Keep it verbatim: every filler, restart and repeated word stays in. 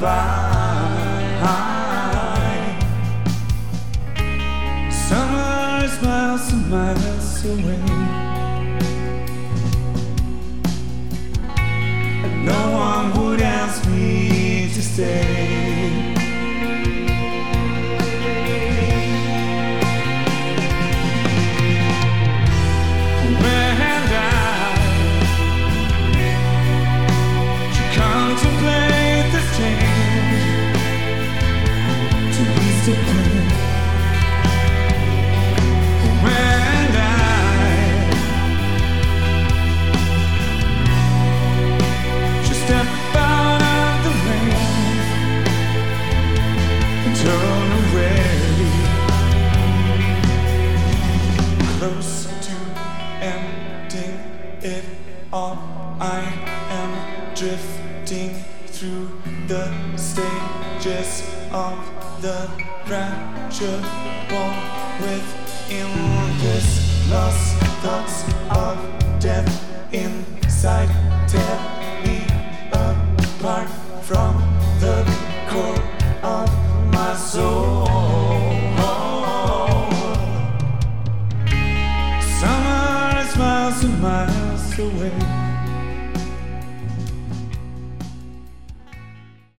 Summer is miles and miles away, and no one would ask me to stay. When I should contemplate this change to ease the pain. Turn away, close to ending it all. I am drifting through the stages of the gradual within this lost thoughts of death inside tear me apart from the